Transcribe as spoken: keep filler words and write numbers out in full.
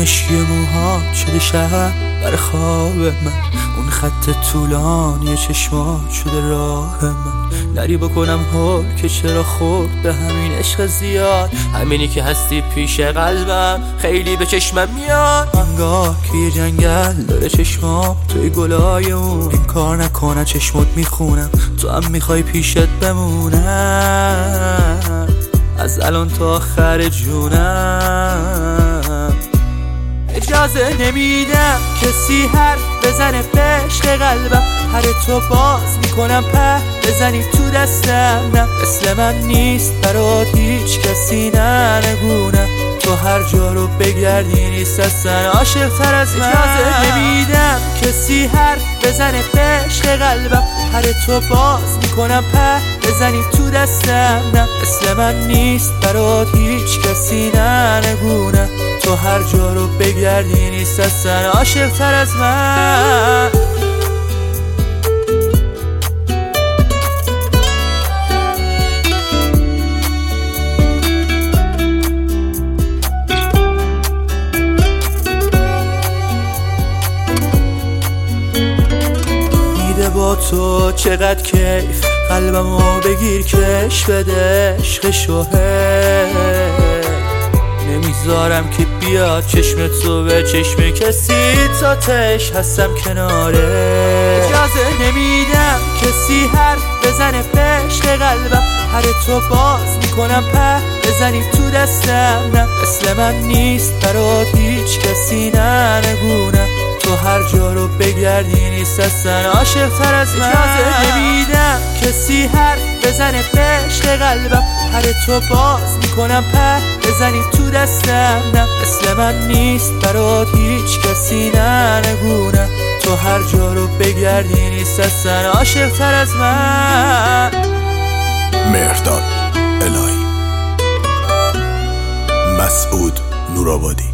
مشکی موها شده شب بر خواب من، اون خط طولانی چشمات شده راه من. نری بکنم هول که چرا خورد به همین عشق زیاد، همینی که هستی پیش قلبم خیلی به چشمم میاد. انگار که یه جنگل داره چشمام توی گلای اون، این کار نکنه چشمات میخونم تو هم میخوای پیشت بمونم. از الان تا آخر جونم اجازه نمیدم کسی حرف بزنه به عشق قلبم، هر تو باز میکنم په بزنی تو دستم. نه مثل من نیست برات هیچ کسی، نه نگونه تو هر جا رو بگردی نیست اصلا عاشق تر از من. اجازه نمیدم کسی حرف بزنه به عشق قلبم، هر تو باز میکنم په بزنی تو دستم. نه مثل من نیست برات هیچ کسی، نه نگونه تو هر جا رو بگردی نیست اصلا عاشق تر از من. میده با تو چقدر کیف، قلبمو بگیر کش بده عشقشو، نمیذارم که بیاد چشم تو به چشم کسی، تا تش هستم کناره. اجازه نمیدم کسی حرف بزنه به عشق قلبم، هر تو باز میکنم په بزنی تو دستم. نه مثل من نیست برات هیچ کسی، نه نگونه تو هر جا رو بگردی نیست اصلا عاشق تر از من. اجازه نمیدم کسی حرف بزنه به عشق قلبم، هر تو باز میکنم په بزنی تو دستم. نه مثل من نیست برات هیچ کسی، نه نگونه تو هر جا رو بگردی نیست اصلا عاشق تر از من. مهرداد الهی، مسعود نورآبادی.